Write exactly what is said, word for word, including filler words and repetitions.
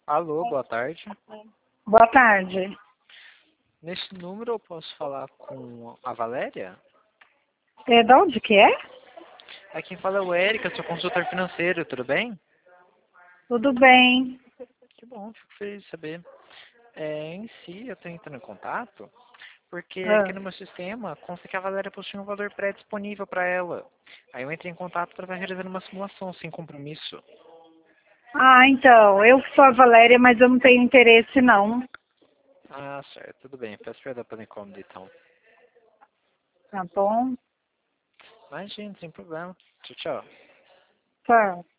Alô, boa tarde. Boa tarde. Neste número eu posso falar com a Valéria? É, de onde que é? Aqui quem fala é o Érica, seu consultor financeiro, tudo bem? Tudo bem. Que bom, fico feliz de saber. É, em si, eu estou entrando em contato porque aqui Ah. no meu sistema consta que a Valéria possui um valor pré-disponível para ela. Aí eu entrei em contato para estar realizando uma simulação sem compromisso. Ah, então, eu sou a Valéria, mas eu não tenho interesse não. Ah, certo, tudo bem. Peço perdão pelo incômodo, então. Tá bom? Imagina, sem problema. Tchau, tchau. Tá.